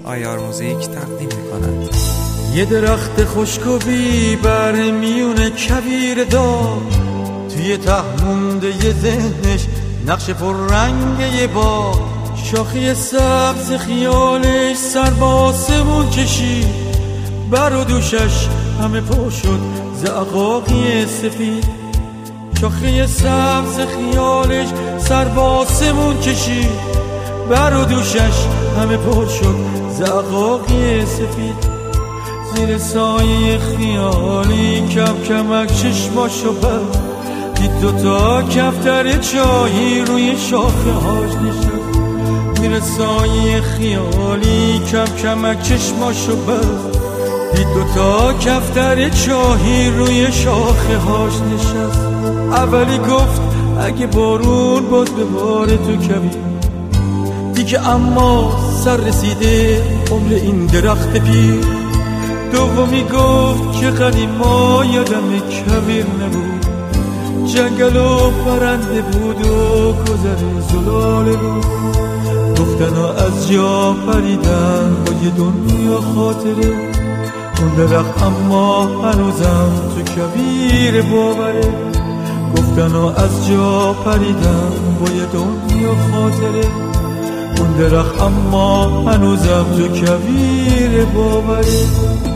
آیار موزیک تقدیم می‌کند. یه درخت خشک و بی بر میونه کویر دار، توی ته مونده یه ذهنش نقش پر رنگ یه باغ، شاخی سبز خیالش سر با آسمون کشید، بر و دوشش همه پر شد زعقاقی سفید. شاخی سبز خیالش سر با آسمون کشید، بر و دوشش همه پر شد زعقاقی سفید. زیر سایه خیالی کم کمک چشماشو بست، دید دوتا کفتر چایی روی شاخه هاش نشست. زیر سایه خیالی کم کمک چشماشو بست، دید دوتا کفتر چاهی روی شاخه هاش نشست. اولی گفت اگه بارون باز به بار تو کویر، دیگه اما سر رسیده عمر این درخت پیر. دومی گفت که قدیما یادم کویر نبود، جنگل و پرنده بود و گذر زلاله بود. گفتنا از جا پریدن با یه دنیا خاطره، اون درخت اما هنوزم تو کویر باوره. گفتنا از جا پریدن با یه دنیا خاطره، اون درخت اما هنوزم تو کویر باوره.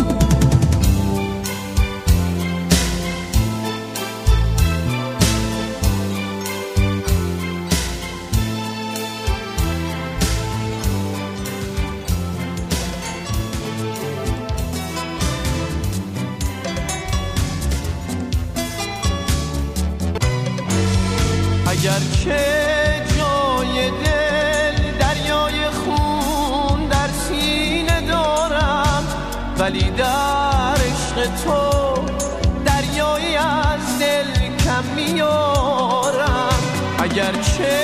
اگر که جای دل دریای خون در سینه دارم، ولی در عشق تو دریایی از دل کم میارم. اگر که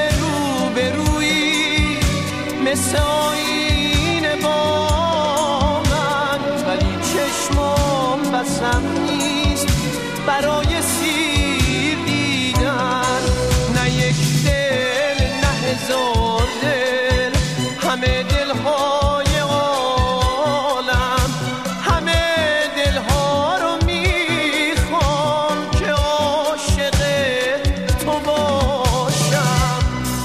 روبرویی مثل آینه با من، ولی چشمام بسم نیست برای سیر دیدن. نه یک دل نه هزار دل، همه دلهای عالم، همه دلها رو میخوام که عاشق تو باشم.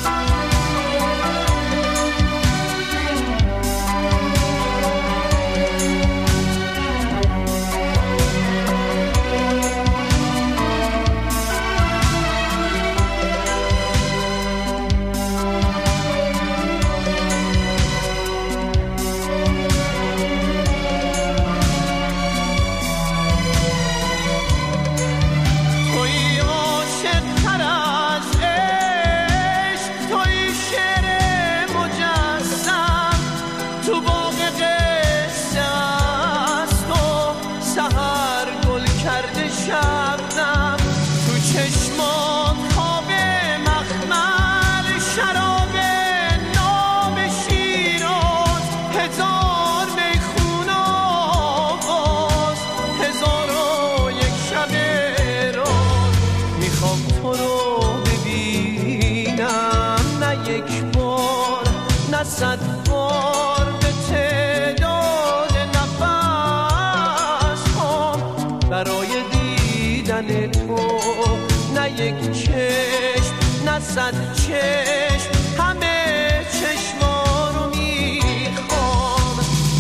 صد بار به تعداد نفس هم برای دیدن تو، نه یک چشم نه صد چشم، همه چشما رو میخوام.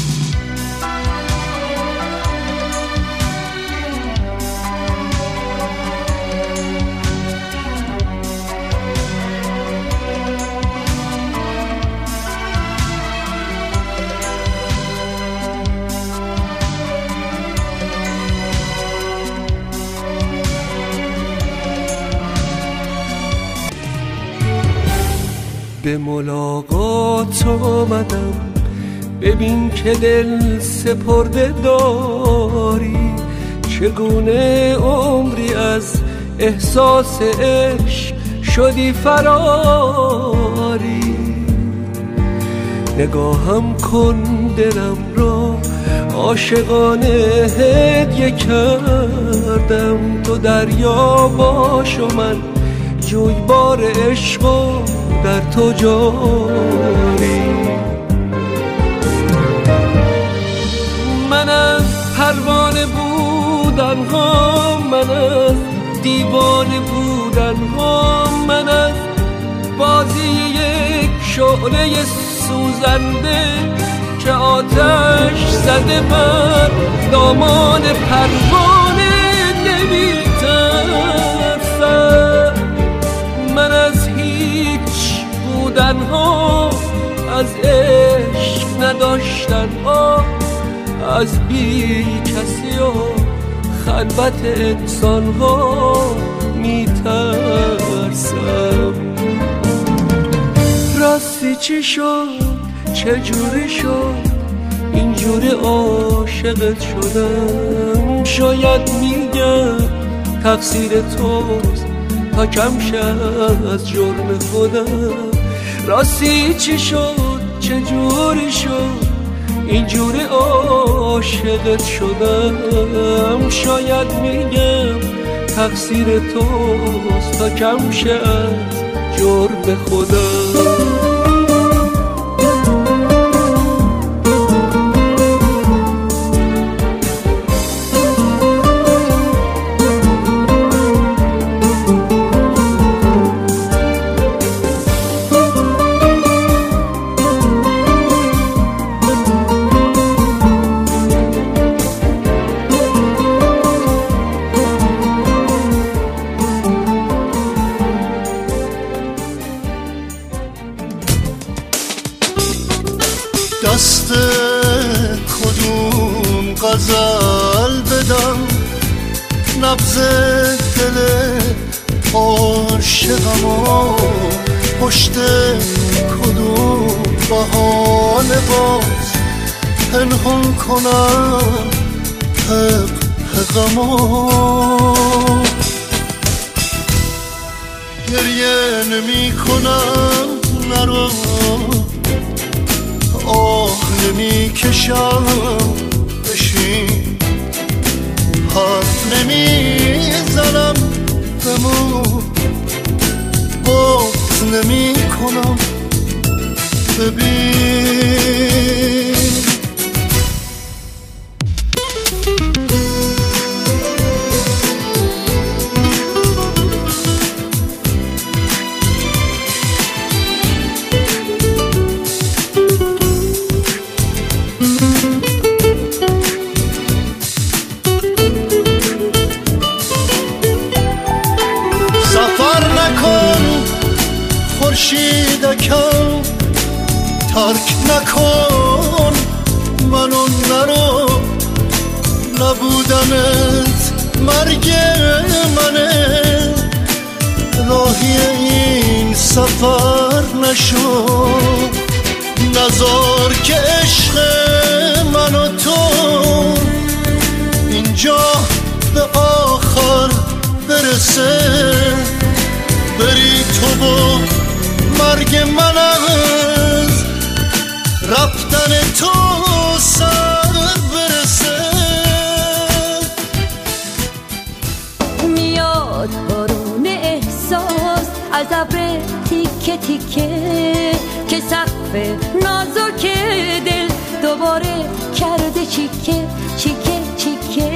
به ملاقات آمدم، ببین که دل سپرده داری، چگونه عمری از احساس عشق شدی فراری. نگاهم کن دلم را عاشقانه هدیه کردم، تو دریا باش و من جویبار عشق و در تو جاری. بودن ها من از دیوانه بودن ها من از بازی یک شعله سوزنده که آتش زده بر دامان پروانه نمی‌ترسم. من از هیچ بودن ها از عشق نداشتن ها از بی کسی و خلوت انسان ها میترسم. راستی چی شد چجوری شد اینجوری عاشقت شدم؟ شاید میگم تقصیر توست تا کم شد از جرم خودم. راستی چی شد چجوری شد اینجوری عاشقت شدم؟ شاید میگم تقصیر توست تا کم شد جرم خودم. دست کدوم غزل بدم نبض دل عاشقمو پشت کدوم بهانه باز پنهان کنم حقمو. گریه نمی کنم نرو آه نمی کشم بشین حرف نمی زنم بمون بغض نمی کنم ببین. خورشیدکم ترک نکن منو نرو نبودنت مرگ منه راهی این سفر نشو نذار که عشق من و تو اینجا به آخر برسه بری تو با مرگ من از رفتن تو سر برسه. میاد بارون احساس از ابر تیکه تیکه که سقف نازک دل دوباره کرده چیکه چیکه چیکه.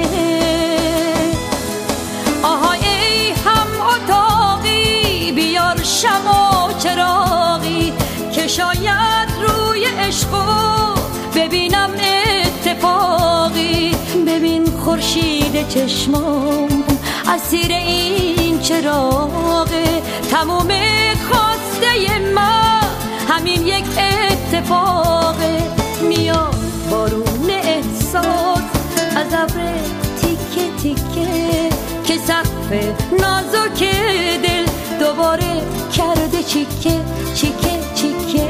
آهای ای هم اتاقی بیار شمع و چراغی که شاید روی عشقو ببینم اتفاقی. ببین خورشید چشمام اسیر این چراغه تموم خواسته من همین یک اتفاقه. میاد بارون احساس از ابر تیکه تیکه که سقف نازک دل دوباره کرده چیکه چیکه چیکه.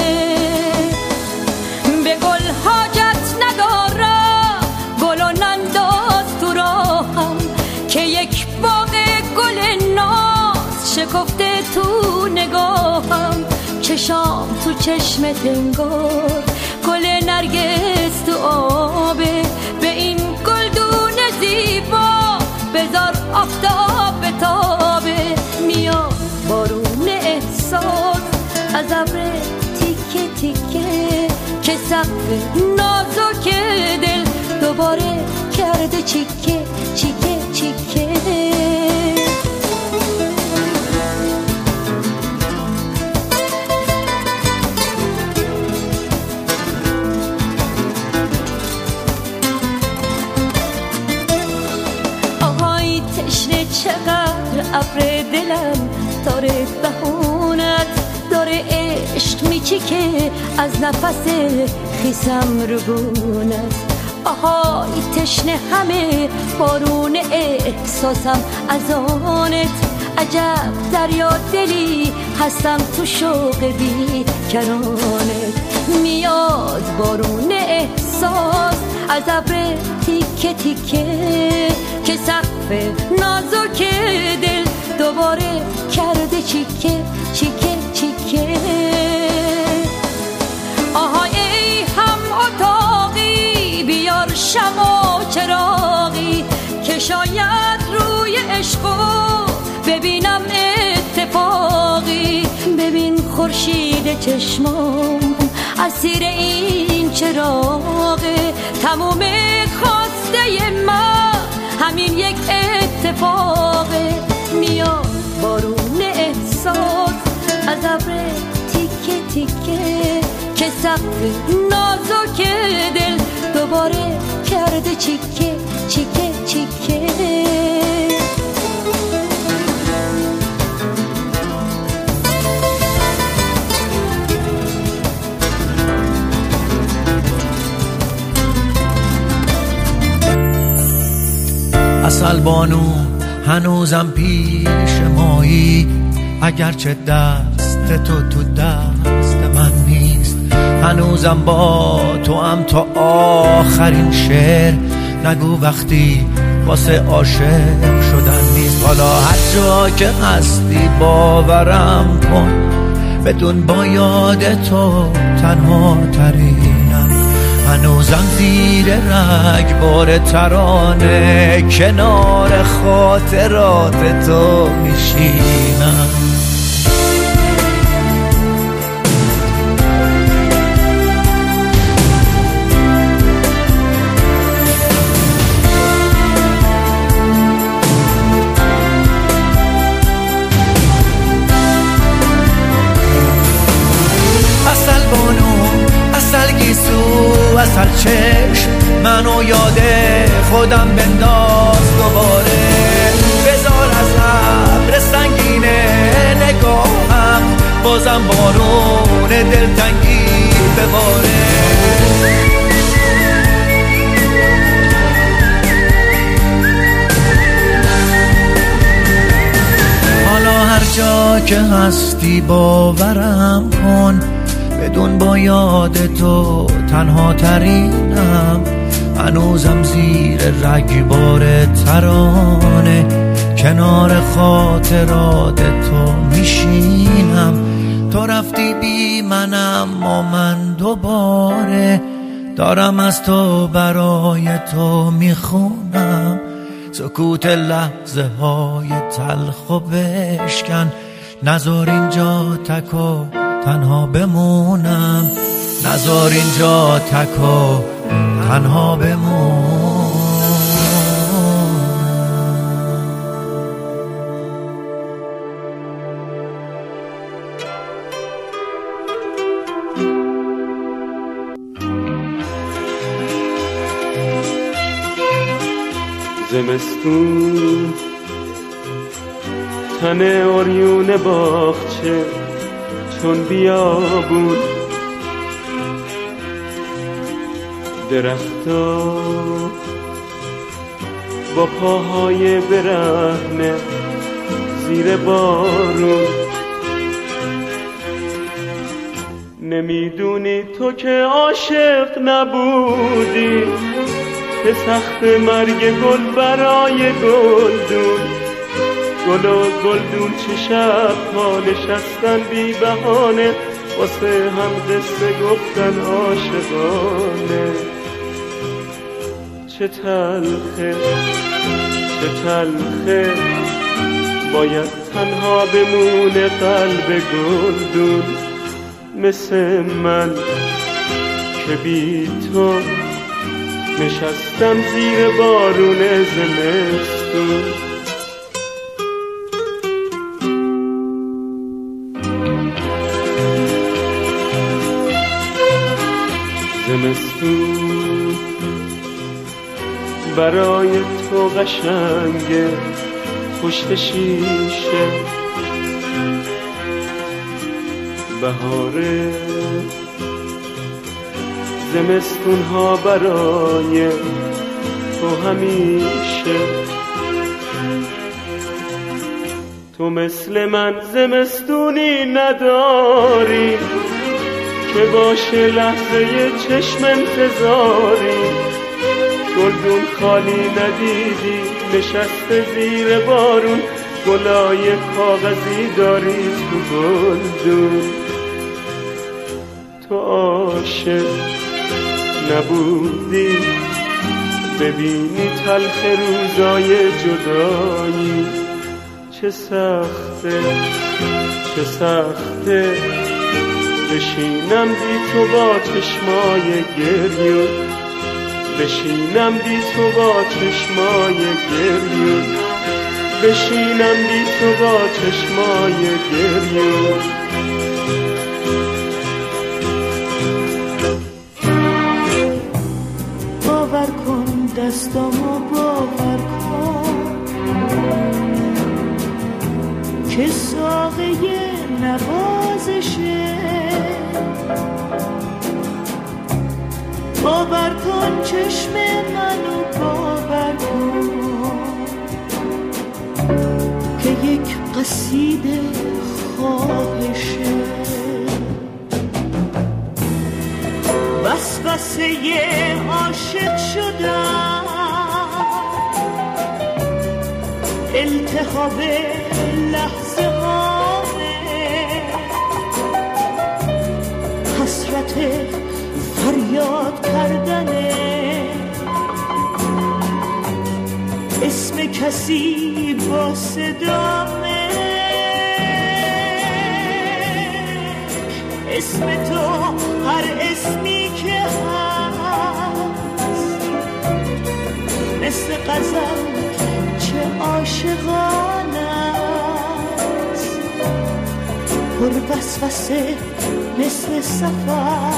به گل حاجت ندارم گلو ننداز تو راهم که یک باغ گل ناز شکفته تو نگاهم. چشام تو چشمت انگار گل نرگس تو آبه به این گلدون زیبا بذار آفتاب بتابه. میاد بارون احساس از ابر تیکه تیکه که سقف نازک دل دوباره کرده چیکه چیکه چیکه. آهای تشنه چقدر ابر دلم داره بهونت، داره عشق میچیکه از نفس خیسم رو گونت. آهای تشنه همه بارون احساسم از آنت، عجب دریا دلی هستم تو شوق بی کرانت. میاد بارون احساس از ابر تیکه تیکه که سقف نازک دل دوباره کرده چیکه چیکه چیکه. آهای ای هم اتاقی بیار شمع و چراغی که شاید روی عشقو ببینم اتفاقی. ببین خورشید چشمام اسیر این چراغه، تموم خواسته من همین یک اتفاقه. میاد بارون احساس از ابر تیکه تیکه که سقف نازک دل دوباره کرده چیکه چیکه چیکه. عسل بانو هنوزم پیش مایی، اگرچه دست تو دست من نیست. هنوزم با تو هم تا آخرین شعر، نگو وقتی واسه عاشق شدن نیست. حالا هر جا که هستی باورم کن، بدون با یاد تو تنها ترینم. هنوزم زیر رگبار ترانه کنار خاطرات تو میشینم. اصل چشم منو یاد خودم بنداز دوباره. بذار از ابر سنگینه نگاهم بازم بارون دلتنگی بباره. حالا هر جا که هستی باورم کن، بدون با یاد تو تنها ترینم. هنوزم زیر رگبار ترانه کنار خاطرات تو میشینم. تو رفتی بی منم و من دوباره دارم از تو برای تو میخونم. سکوت لحظه های تلخ و بشکن، نذار اینجا تک و تنها بمونم. نذار اینجا تک و تنها بمونم. زمستون تن اوریون باغچه چون بیابون، درختا با پاهای برهنه زیر بارون. نمیدونی تو که عاشق نبودی، که سخت مرگ گل برای گلدون. گل و گلدون چه شب‌ها نشستن بی بهانه، واسه هم قصه گفتن عاشقانه. چه تلخه چه تلخه باید تنها بمونه قلب گلدون، مثل من که بی تو نشستم زیر بارون زمستون. زمستون برای تو قشنگه پشت شیشه، بهاره زمستون ها برای تو همیشه. تو مثل من زمستونی نداری که باشه لحظه چشم انتظاری. گلدون خالی ندیدی نشسته زیر بارون، گلای کاغذی داری تو گلدون. تو عاشق نبودی ببینی تلخ روزای جدایی. چه سخته چه سخته بشینم بی تو با چشمای گریون، بشینم بی تو با چشمای گریون، بشینم بی تو با چشمای گریون. باور کن دستامو باور کن که ساقه نوازشه. باور کن چشم منو باور کن که یک قصیده خواهشه. وسوسه عاشق شدم، التهاب لحظه هامه، حسرت فریاد کردنه، اسم کسی با صدامه، اسم تو هر اسمی که هست مثل غزل چه عاشقانه است، پر وسوسه مثل سفر،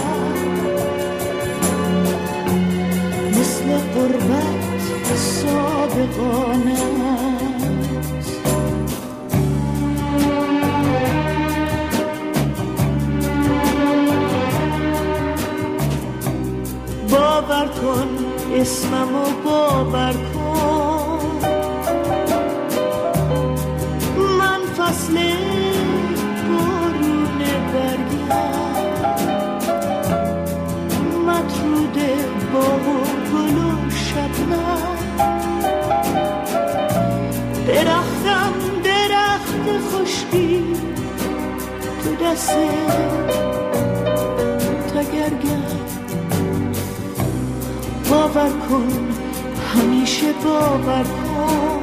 مثل غربت صادقانه است. باور کن اسممو باور کن، من فصل بارون برگم، مطرود باغ و گل و شبنم، درختم درخت خشکی تو دست تگرگم. باور کن همیشه باور کن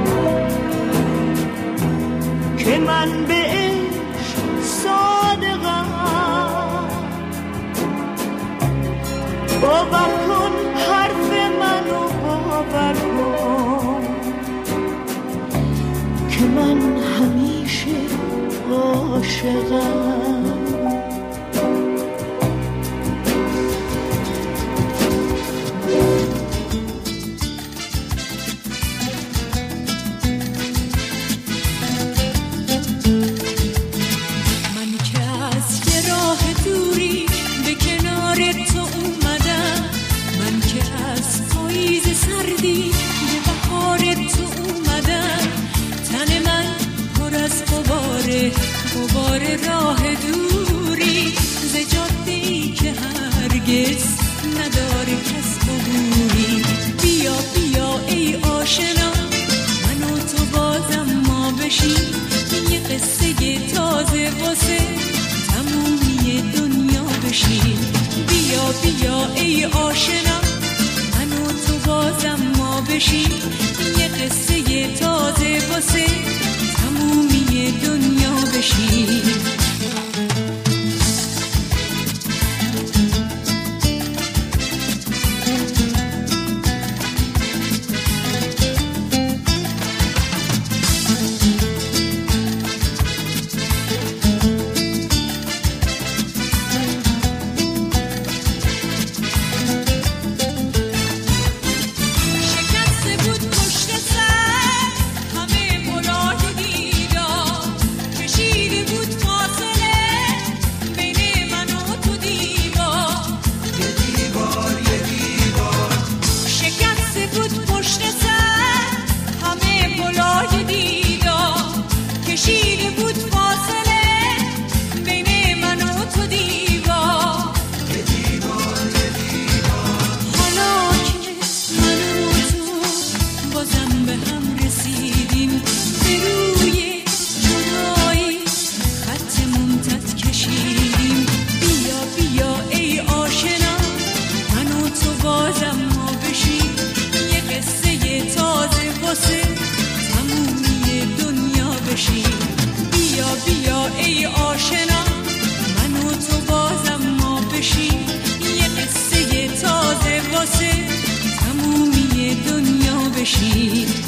که من به عشق صادقم. باور کن حرف منو باور کن که من همیشه عاشقم. غبار راه دوری ز جاده‌ای که هرگز نداره کس عبوری. بیا بیا ای آشنا من و تو بازم ما بشیم، یه قصه تازه واسه تمومی دنیا بشیم. بیا بیا ای آشنا من و تو بازم ما بشیم، یه قصه تازه واسه تمومی دنیا بشیم. باشیم. بیا بیا ای آشنا، من و تو بازم ما بشیم. یه قصه تازه واسه تمومی دنیا بشیم.